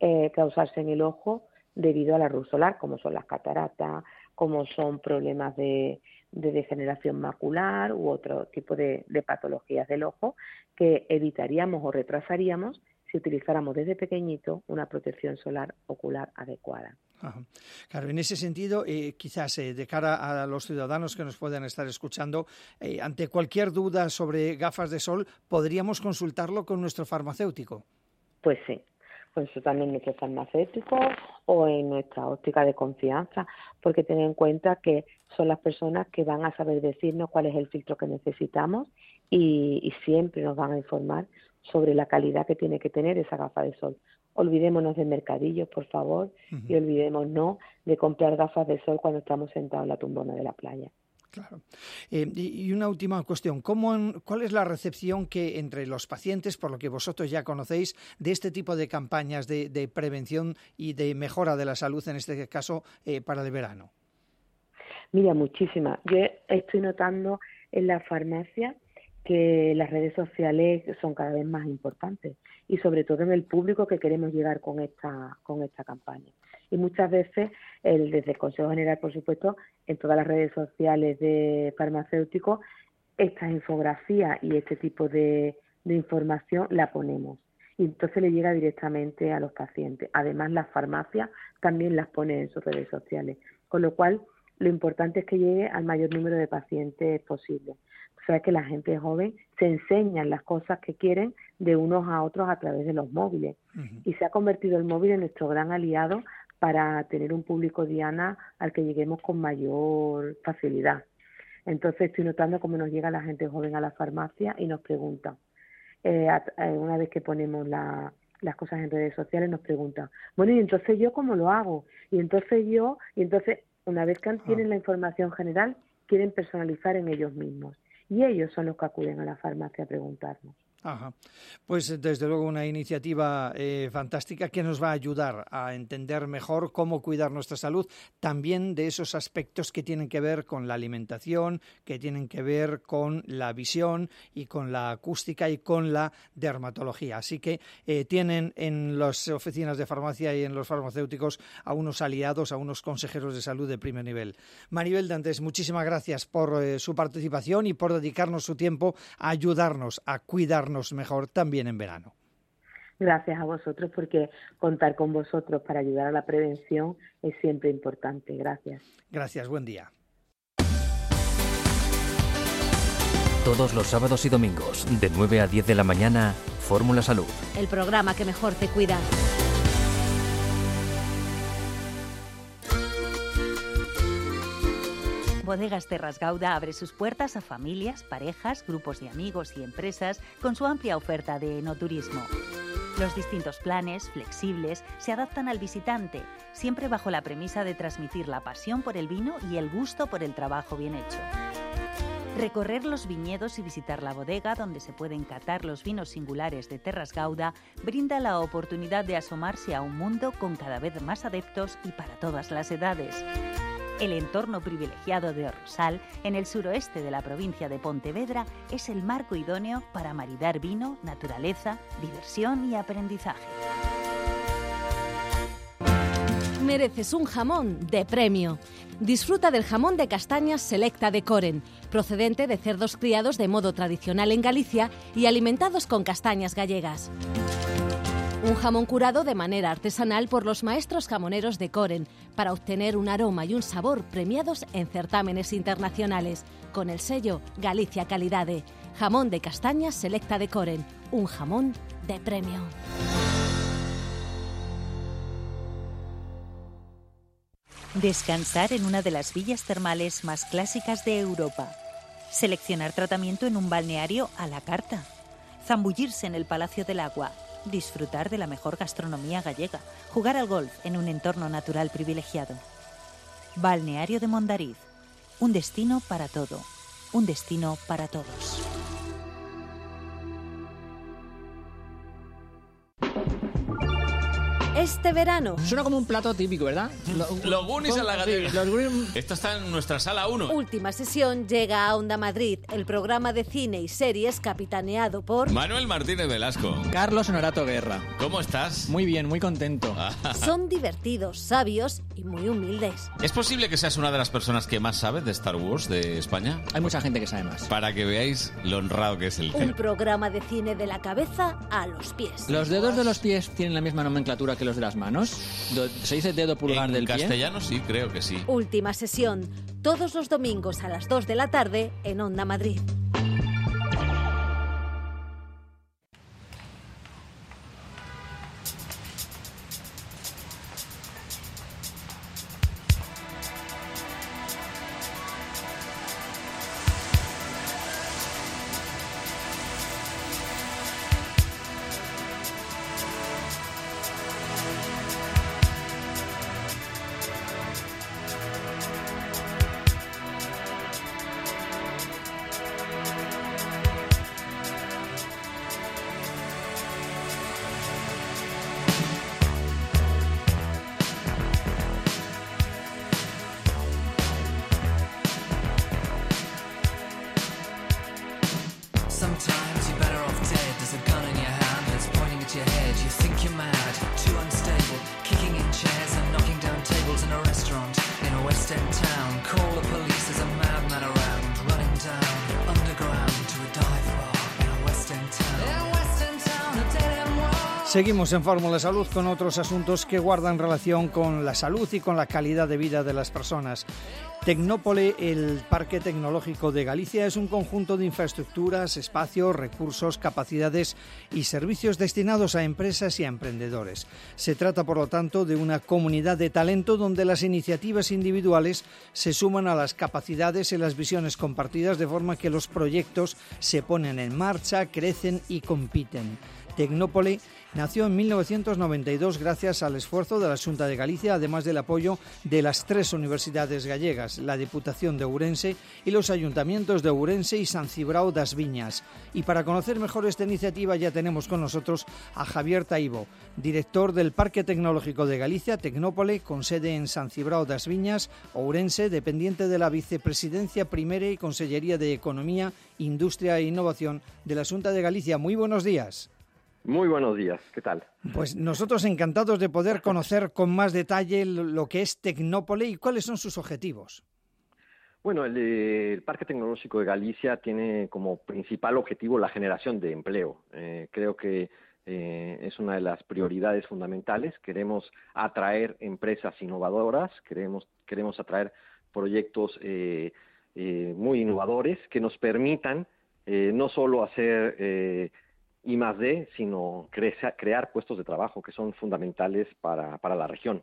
en el ojo debido a la luz solar, como son las cataratas, como son problemas de degeneración macular u otro tipo de patologías del ojo que evitaríamos o retrasaríamos si utilizáramos desde pequeñito una protección solar ocular adecuada. Ajá. Claro, en ese sentido, quizás de cara a los ciudadanos que nos puedan estar escuchando, ante cualquier duda sobre gafas de sol, ¿podríamos consultarlo con nuestro farmacéutico? Pues sí. Consultando en nuestro farmacéutico o en nuestra óptica de confianza, porque ten en cuenta que son las personas que van a saber decirnos cuál es el filtro que necesitamos y siempre nos van a informar sobre la calidad que tiene que tener esa gafa de sol. Olvidémonos de mercadillos, por favor, y olvidémonos de comprar gafas de sol cuando estamos sentados en la tumbona de la playa. Claro. Y una última cuestión. ¿Cuál es la recepción que entre los pacientes, por lo que vosotros ya conocéis, de este tipo de campañas de prevención y de mejora de la salud, en este caso, para el verano? Mira, muchísimas. Yo estoy notando en la farmacia que las redes sociales son cada vez más importantes y sobre todo en el público que queremos llegar con esta campaña. Y muchas veces, desde el Consejo General, por supuesto, en todas las redes sociales de farmacéuticos, estas infografías y este tipo de información la ponemos. Y entonces le llega directamente a los pacientes. Además, las farmacias también las ponen en sus redes sociales. Con lo cual, lo importante es que llegue al mayor número de pacientes posible. O sea, que la gente joven se enseñan las cosas que quieren de unos a otros a través de los móviles. Y se ha convertido el móvil en nuestro gran aliado para tener un público diana al que lleguemos con mayor facilidad. Entonces estoy notando cómo nos llega la gente joven a la farmacia y nos pregunta, una vez que ponemos las cosas en redes sociales, nos preguntan, bueno, ¿y entonces yo cómo lo hago? Y entonces una vez que tienen la información general, quieren personalizar en ellos mismos. Y ellos son los que acuden a la farmacia a preguntarnos. Ajá. Pues desde luego una iniciativa fantástica que nos va a ayudar a entender mejor cómo cuidar nuestra salud, también de esos aspectos que tienen que ver con la alimentación, que tienen que ver con la visión y con la acústica y con la dermatología. Así que tienen en las oficinas de farmacia y en los farmacéuticos a unos aliados, a unos consejeros de salud de primer nivel. Maribel Dantes, muchísimas gracias por su participación y por dedicarnos su tiempo a ayudarnos a cuidarnos mejor también en verano. Gracias a vosotros, porque contar con vosotros para ayudar a la prevención es siempre importante. Gracias. Gracias, buen día. Todos los sábados y domingos, de 9 a 10 de la mañana, Fórmula Salud. El programa que mejor te cuida. Bodegas Terras Gauda abre sus puertas a familias, parejas, grupos de amigos y empresas con su amplia oferta de enoturismo. Los distintos planes, flexibles, se adaptan al visitante, siempre bajo la premisa de transmitir la pasión por el vino y el gusto por el trabajo bien hecho. Recorrer los viñedos y visitar la bodega donde se pueden catar los vinos singulares de Terras Gauda brinda la oportunidad de asomarse a un mundo con cada vez más adeptos y para todas las edades. El entorno privilegiado de Rosal, en el suroeste de la provincia de Pontevedra, es el marco idóneo para maridar vino, naturaleza, diversión y aprendizaje. Mereces un jamón de premio. Disfruta del jamón de castañas Selecta de Coren, procedente de cerdos criados de modo tradicional en Galicia y alimentados con castañas gallegas. Un jamón curado de manera artesanal por los maestros jamoneros de Coren para obtener un aroma y un sabor premiados en certámenes internacionales con el sello Galicia Calidade. Jamón de castañas Selecta de Coren, un jamón de premio. Descansar en una de las villas termales más clásicas de Europa. Seleccionar tratamiento en un balneario a la carta. Zambullirse en el Palacio del Agua. Disfrutar de la mejor gastronomía gallega, jugar al golf en un entorno natural privilegiado. Balneario de Mondariz, un destino para todo, un destino para todos. Este verano. Suena como un plato típico, ¿verdad? Los Goonies en la gatera. Sí, los Goonies. Esto está en nuestra sala 1. Última sesión llega a Onda Madrid, el programa de cine y series capitaneado por Manuel Martínez Velasco. Carlos Honorato Guerra. ¿Cómo estás? Muy bien, muy contento. Son divertidos, sabios y muy humildes. ¿Es posible que seas una de las personas que más sabe de Star Wars de España? Hay mucha gente que sabe más. Para que veáis lo honrado que es el Un programa de cine de la cabeza a los pies. ¿Los dedos de los pies tienen la misma nomenclatura que los de las manos? ¿Se dice dedo pulgar del pie? En castellano sí, creo que sí. Última sesión, todos los domingos a las 2 de la tarde en Onda Madrid. Sometimes you're better off dead. There's a gun in your hand that's pointing at your head. You think you're mad, too unstable, kicking in chairs and knocking down tables in a restaurant in a West End town. Call the police, there's a madman around, running down underground to a dive bar in a West End town. In a West End town, a dead end world. Seguimos en Fórmula Salud con otros asuntos que guardan relación con la salud y con la calidad de vida de las personas. Tecnópole, el Parque Tecnológico de Galicia, es un conjunto de infraestructuras, espacios, recursos, capacidades y servicios destinados a empresas y a emprendedores. Se trata, por lo tanto, de una comunidad de talento donde las iniciativas individuales se suman a las capacidades y las visiones compartidas, de forma que los proyectos se ponen en marcha, crecen y compiten. Tecnópole nació en 1992 gracias al esfuerzo de la Xunta de Galicia, además del apoyo de las 3 universidades gallegas. empresas, la Diputación de Ourense y los ayuntamientos de Ourense y San Cibrao das Viñas. Y para conocer mejor esta iniciativa ya tenemos con nosotros a Javier Taibo, director del Parque Tecnológico de Galicia, Tecnópole, con sede en San Cibrao das Viñas, Ourense, dependiente de la Vicepresidencia Primera y Consellería de Economía, Industria e Innovación de la Xunta de Galicia. Muy buenos días. Muy buenos días, ¿qué tal? Pues nosotros encantados de poder conocer con más detalle lo que es Tecnópole y cuáles son sus objetivos. Bueno, el Parque Tecnológico de Galicia tiene como principal objetivo la generación de empleo. Creo que es una de las prioridades fundamentales. Queremos atraer empresas innovadoras, queremos atraer proyectos muy innovadores que nos permitan no solo hacer I+D, sino crear puestos de trabajo que son fundamentales para la región.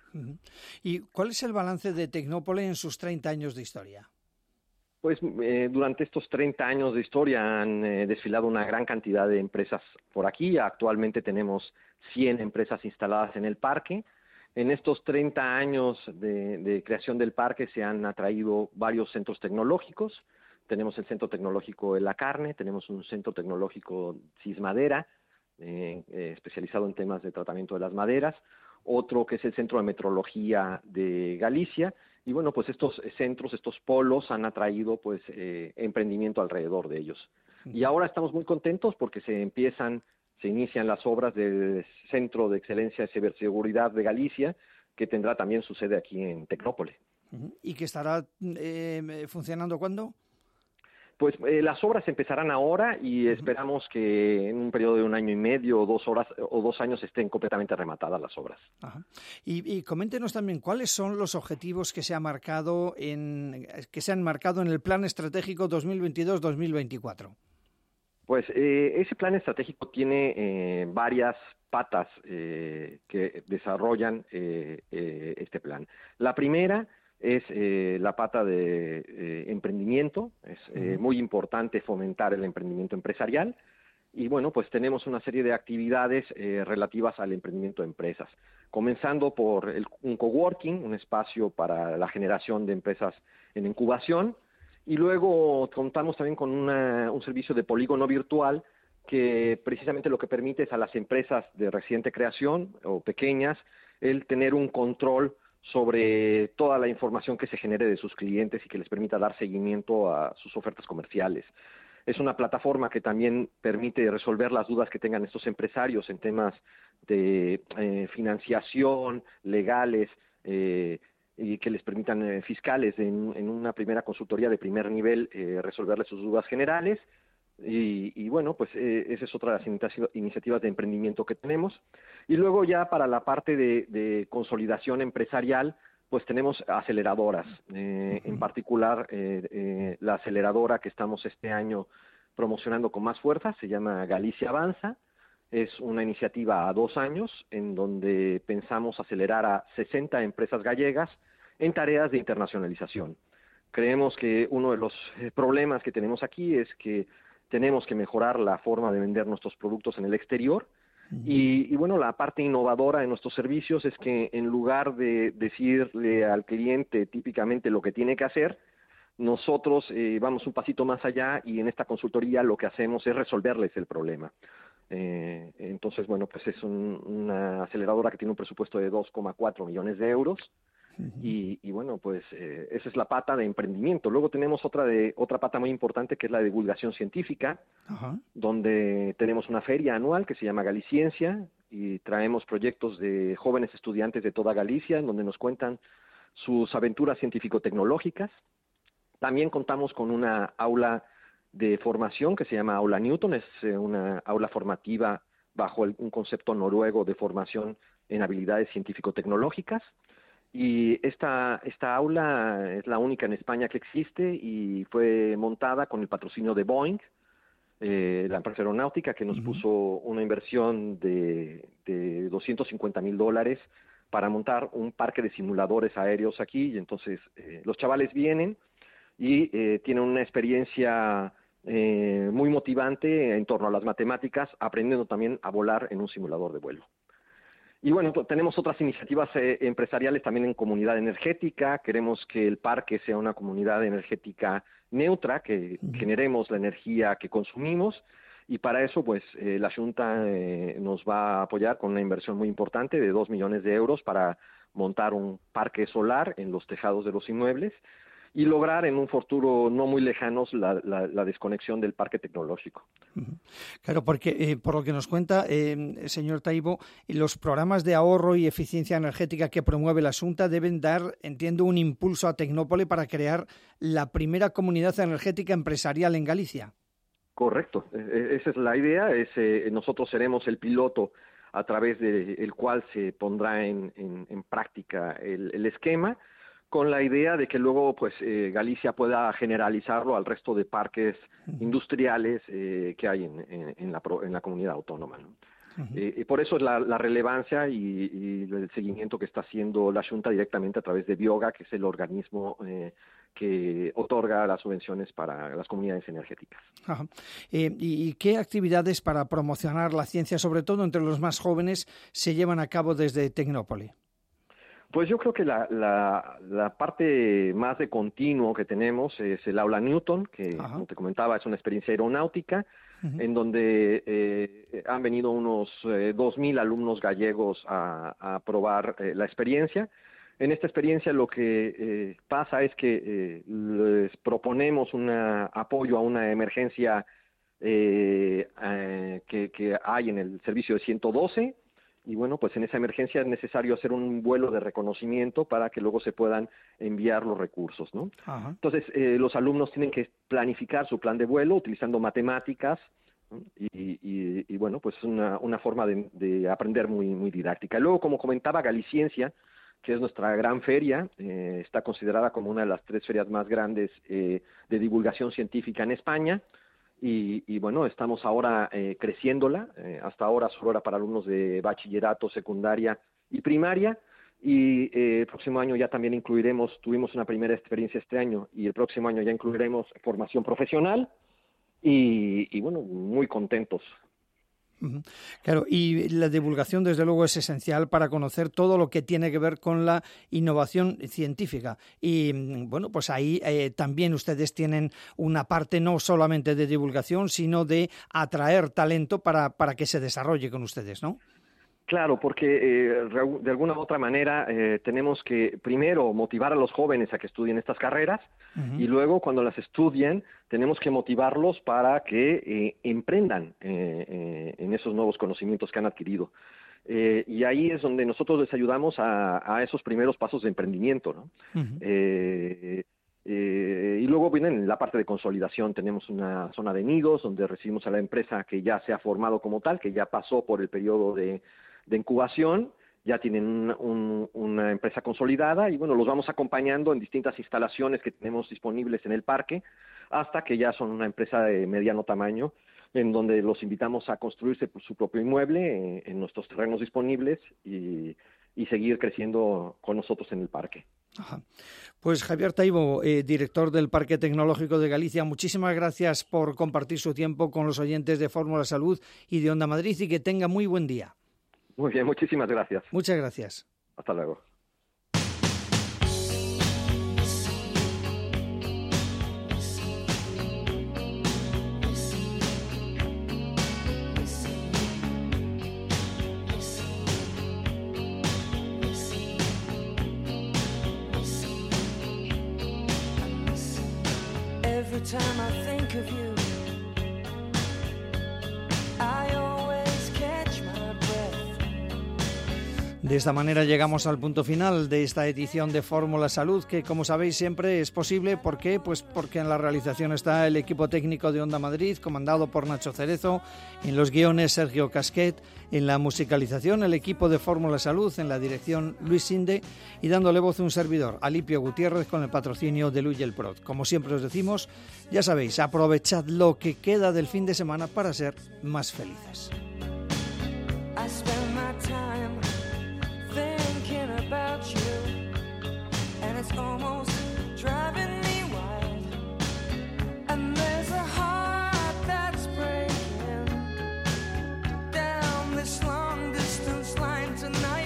¿Y cuál es el balance de Tecnópole en sus 30 años de historia? Pues durante estos 30 años de historia han desfilado una gran cantidad de empresas por aquí. Actualmente tenemos 100 empresas instaladas en el parque. En estos 30 años de creación del parque se han atraído varios centros tecnológicos. Tenemos el Centro Tecnológico de la Carne, tenemos un Centro Tecnológico Cismadera, especializado en temas de tratamiento de las maderas, otro que es el Centro de Metrología de Galicia, y bueno, pues estos centros, estos polos han atraído pues emprendimiento alrededor de ellos. Y ahora estamos muy contentos porque se inician las obras del Centro de Excelencia de Ciberseguridad de Galicia, que tendrá también su sede aquí en Tecnópole. ¿Y que estará funcionando cuándo? Pues las obras empezarán ahora y esperamos que en un periodo de 1 año y medio o 2 años estén completamente rematadas las obras. Ajá. Y coméntenos también cuáles son los objetivos que se han marcado en el Plan Estratégico 2022-2024. Pues ese plan estratégico tiene varias patas que desarrollan este plan. La primera es la pata de emprendimiento. Es muy importante fomentar el emprendimiento empresarial y bueno, pues tenemos una serie de actividades relativas al emprendimiento de empresas, comenzando por un coworking, un espacio para la generación de empresas en incubación, y luego contamos también con un servicio de polígono virtual que precisamente lo que permite es a las empresas de reciente creación o pequeñas el tener un control sobre toda la información que se genere de sus clientes y que les permita dar seguimiento a sus ofertas comerciales. Es una plataforma que también permite resolver las dudas que tengan estos empresarios en temas de financiación, legales y que les permitan fiscales en una primera consultoría de primer nivel resolverles sus dudas generales. Y bueno, pues esa es otra de las iniciativas de emprendimiento que tenemos. Y luego ya para la parte de consolidación empresarial, pues tenemos aceleradoras. En particular, la aceleradora que estamos este año promocionando con más fuerza se llama Galicia Avanza. Es una iniciativa a 2 años en donde pensamos acelerar a 60 empresas gallegas en tareas de internacionalización. Creemos que uno de los problemas que tenemos aquí es que tenemos que mejorar la forma de vender nuestros productos en el exterior. Y bueno, la parte innovadora de nuestros servicios es que en lugar de decirle al cliente típicamente lo que tiene que hacer, nosotros vamos un pasito más allá y en esta consultoría lo que hacemos es resolverles el problema. Entonces, bueno, pues es una aceleradora que tiene un presupuesto de 2,4 millones de euros. Y bueno, pues esa es la pata de emprendimiento. Luego tenemos otra pata muy importante que es la de divulgación científica, donde tenemos una feria anual que se llama Galiciencia y traemos proyectos de jóvenes estudiantes de toda Galicia en donde nos cuentan sus aventuras científico-tecnológicas. También contamos con una aula de formación que se llama Aula Newton, es una aula formativa bajo un concepto noruego de formación en habilidades científico-tecnológicas. Y esta aula es la única en España que existe y fue montada con el patrocinio de Boeing, la empresa aeronáutica, que nos puso una inversión de $250,000 para montar un parque de simuladores aéreos aquí. Y entonces los chavales vienen y tienen una experiencia muy motivante en torno a las matemáticas, aprendiendo también a volar en un simulador de vuelo. Y bueno, tenemos otras iniciativas empresariales también en comunidad energética. Queremos que el parque sea una comunidad energética neutra, que generemos la energía que consumimos. Y para eso, pues, la Junta nos va a apoyar con una inversión muy importante de 2 millones de euros para montar un parque solar en los tejados de los inmuebles y lograr en un futuro no muy lejano la desconexión del parque tecnológico. Claro, porque por lo que nos cuenta, señor Taibo, los programas de ahorro y eficiencia energética que promueve la Junta deben dar, entiendo, un impulso a Tecnópole para crear la primera comunidad energética empresarial en Galicia. Correcto, esa es la idea. Nosotros seremos el piloto a través del cual se pondrá en práctica el esquema, con la idea de que luego pues Galicia pueda generalizarlo al resto de parques industriales que hay en la comunidad autónoma, ¿no? Y por eso es la relevancia y el seguimiento que está haciendo la Junta directamente a través de Bioga, que es el organismo que otorga las subvenciones para las comunidades energéticas. Ajá. ¿Y qué actividades para promocionar la ciencia, sobre todo entre los más jóvenes, se llevan a cabo desde Tecnópole? Pues yo creo que la parte más de continuo que tenemos es el Aula Newton, que, como te comentaba, es una experiencia aeronáutica, en donde han venido unos 2.000 alumnos gallegos a probar la experiencia. En esta experiencia lo que pasa es que les proponemos un apoyo a una emergencia que hay en el servicio de 112, y bueno, pues en esa emergencia es necesario hacer un vuelo de reconocimiento para que luego se puedan enviar los recursos, ¿no? Ajá. Entonces, los alumnos tienen que planificar su plan de vuelo utilizando matemáticas, ¿no? Y bueno, pues es una forma de aprender muy didáctica. Luego, como comentaba, Galiciencia, que es nuestra gran feria, está considerada como una de las 3 ferias más grandes de divulgación científica en España. Y bueno, estamos ahora creciéndola. Hasta ahora solo era para alumnos de bachillerato, secundaria y primaria. Y el próximo año ya también tuvimos una primera experiencia este año, y el próximo año ya incluiremos formación profesional. Y bueno, muy contentos. Claro, y la divulgación desde luego es esencial para conocer todo lo que tiene que ver con la innovación científica. Y bueno, pues ahí también ustedes tienen una parte no solamente de divulgación, sino de atraer talento para que se desarrolle con ustedes, ¿no? Claro, porque de alguna u otra manera tenemos que primero motivar a los jóvenes a que estudien estas carreras, y luego cuando las estudien tenemos que motivarlos para que emprendan en esos nuevos conocimientos que han adquirido. Y ahí es donde nosotros les ayudamos a esos primeros pasos de emprendimiento, ¿no? Y luego viene la parte de consolidación. Tenemos una zona de nidos donde recibimos a la empresa que ya se ha formado como tal, que ya pasó por el periodo de incubación, ya tienen una empresa consolidada, y bueno, los vamos acompañando en distintas instalaciones que tenemos disponibles en el parque, hasta que ya son una empresa de mediano tamaño, en donde los invitamos a construirse su propio inmueble en nuestros terrenos disponibles y seguir creciendo con nosotros en el parque. Ajá. Pues Javier Taibo, director del Parque Tecnológico de Galicia, muchísimas gracias por compartir su tiempo con los oyentes de Fórmula Salud y de Onda Madrid, y que tenga muy buen día. Muy bien, muchísimas gracias. Muchas gracias. Hasta luego. Every time I think of you, I always catch my breath. De esta manera llegamos al punto final de esta edición de Fórmula Salud, que como sabéis siempre es posible. ¿Por qué? Pues porque en la realización está el equipo técnico de Onda Madrid, comandado por Nacho Cerezo, en los guiones Sergio Casquet, en la musicalización el equipo de Fórmula Salud, en la dirección Luis Sinde, y dándole voz a un servidor, Alipio Gutiérrez, con el patrocinio de Luis el Prod. Como siempre os decimos, ya sabéis, aprovechad lo que queda del fin de semana para ser más felices. I spend my time thinking about you, and it's almost driving me wild. And there's a heart that's breaking down this long distance line tonight.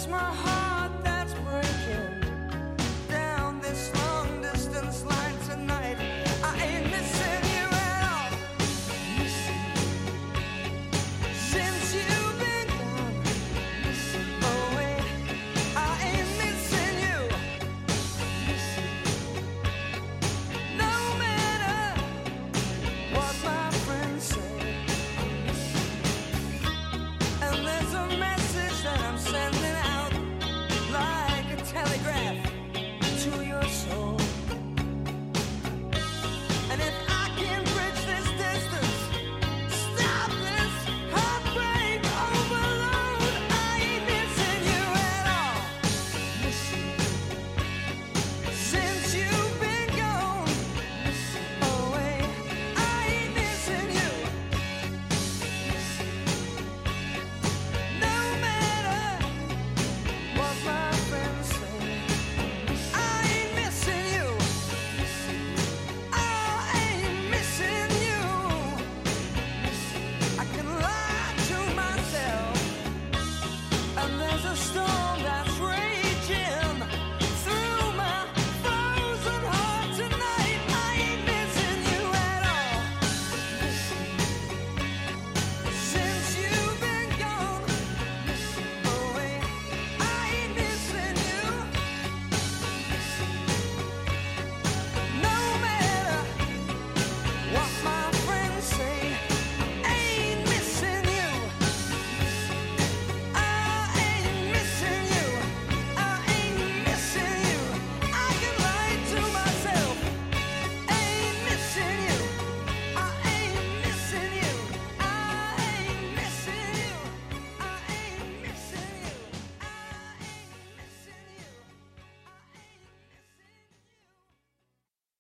my heart.